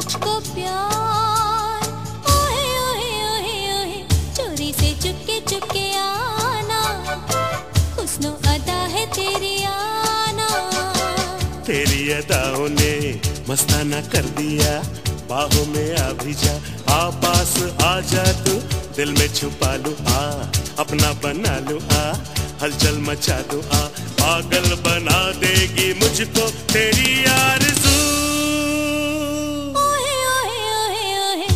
मुझको प्यार। ओहे ओहे ओहे ओहे चोरी से चुपके चुपके आना, हुस्नो अदा है तेरी आना। तेरी अदाओं ने मस्ताना कर दिया, बाहों में आ भी जा, आ पास आ जा तू, दिल में छुपा लूं, आ अपना बना लूं, आ हलचल मचा दूं, आ पागल बना देगी मुझको तेरी आरज़ू। ओहे ओहे ओहे ओहे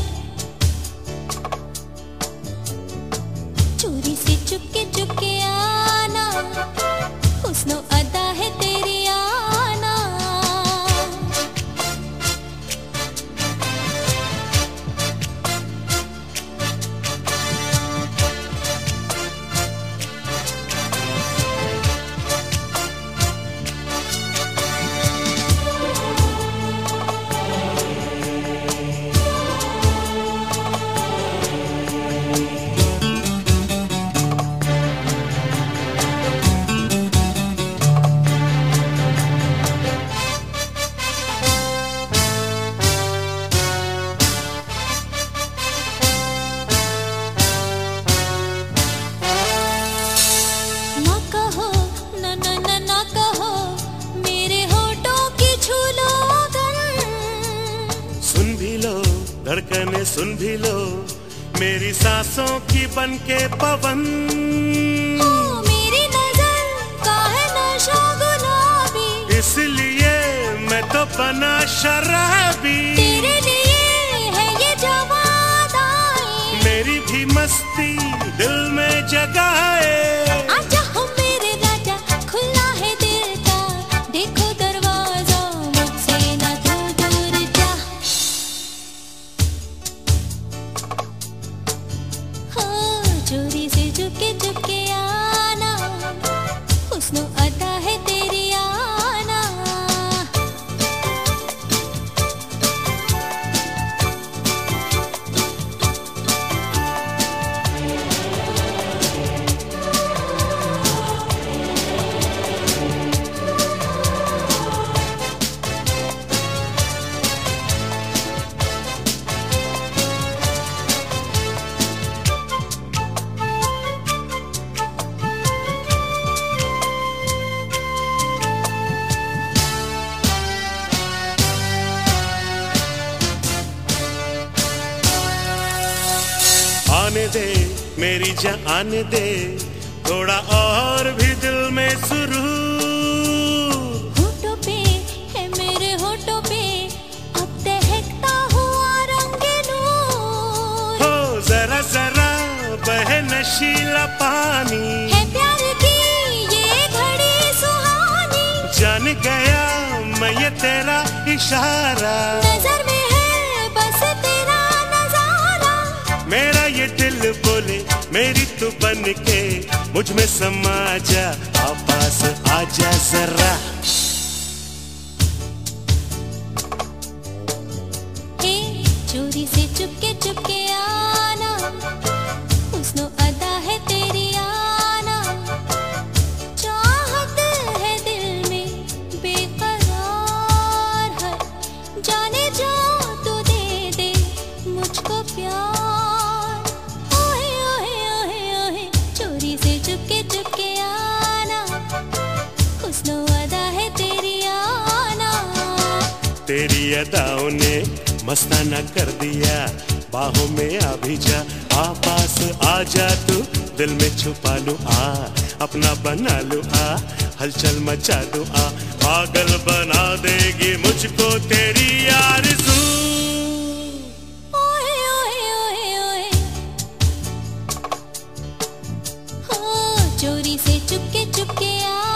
चोरी से चुपके चुपके आना, हुस्नो अदा है तेरी आना। धड़कने सुन भी लो मेरी सांसों की बनके पवन। मेरी नजर का है नशा गुलाबी, इसलिए मैं तो बना शराबी। तेरे लिए है ये जवादाई, मेरी भी मस्ती दिल में जगाए। आजा हो मेरे राजा खुला है दिल का, देखो दरवाजा मुझसे ना तू दूर जा। चोरी से चुपके चुपके आना, हुस्नो अदा है तेरी आना। आने दे मेरी जान आने दे, थोड़ा और भी दिल में सुरूर। होठों पे है मेरे होठों पे अब दहकता हुआ रंग नूर। हो जरा जरा बहे नशीला पानी, है प्यार की ये घड़ी सुहानी। जान गया मैं ये तेरा इशारा, नजर में है बस तेरा नजारा। मेरा ये दिल बोले मेरी तू बन के मुझ में समा जा, आ पास आजा जरा। हे चोरी से चुपके चुपके आना, हुस्नो अदा है तेरी आना। चाहत है दिल में बेकरार है, जाने जा तू दे दे मुझको प्यार। ओहे ओहे ओहे ओहे चोरी से चुपके चुपके आना, हुस्नो अदा है तेरी आना। तेरी अदाओं ने मस्ताना कर दिया, बाहों में आ भी जा, आ पास आ जा तू, दिल में छुपा लूं, आ अपना बना लूं, आ हलचल मचा दूं, आ पागल बना देगी मुझको तेरी आरज़ू। ओए ओए ओए ओए हो चोरी से चुपके चुपके आ